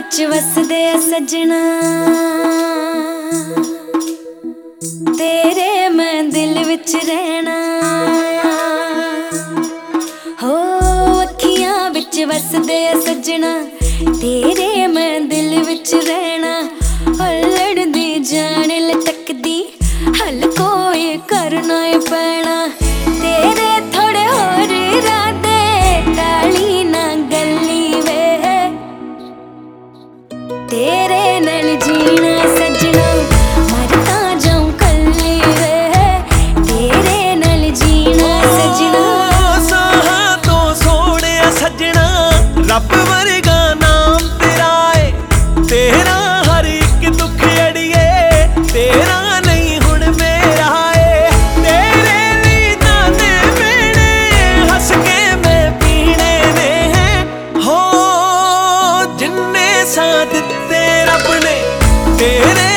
विच वसदे सजना, तेरे मैं दिल विच रहना। हो अखियां विच वसदे सजना, तेरे मैं दिल विच रहना। लड़दी जान लटकदी हल कोई करना ही पैना। तेरे थोड़े होर इरादे टाली ना गली वे, तेरे नाल जीना सजना मरता जाऊं कल्ली वे, तेरे नाल जीना सजना। साहा तो सोने सजना रब वर्गा नाम तेरा है, तेरा हर एक दुख अड़िए तेरा नहीं हुण मेरा है। तेरे लिए ताने मेने हस के मैं पीने ने हैं, हो जिन्ने साथ दिते रब ने तेरे